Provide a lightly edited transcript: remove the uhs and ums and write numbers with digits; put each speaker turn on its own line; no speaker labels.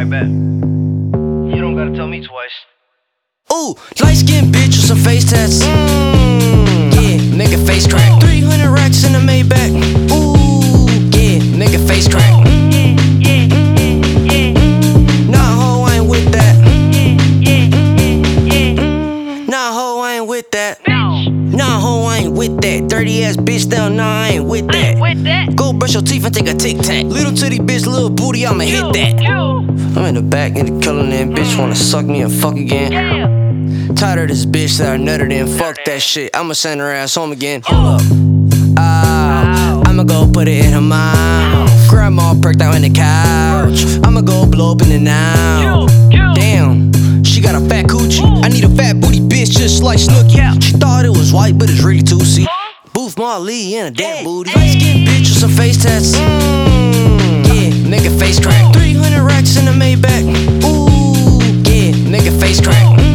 Alright, bet. You don't gotta tell me twice.
Ooh, light-skinned bitch with some face tats. Yeah, nigga face crack. 300 racks in the Maybach. Ooh, yeah, nigga face crack. Nah, ho, I ain't with that. Nah, ho, I ain't with that. Nah, ho, I ain't with that. Dirty ass bitch down, nah, I ain't with that. Go brush your teeth and take a tic-tac. Little titty bitch, little booty, I'ma hit that. I'm in the back, in the killing that bitch wanna suck me and fuck again. Tired of this bitch that I nutted in, fuck that shit. I'ma send her ass home again. Hold up. I'ma go put it in her mouth. Grandma perked out in the couch. I'ma go blow up in it now. Damn, she got a fat coochie. I need a fat booty bitch just like Snooki. She thought it was white, but it's really 2C. Booth Marley and a damn booty. Light-skinned bitch with some face tats. Yeah, nigga face crack. 300 racks in the Maybach. Ooh, yeah, nigga face crack.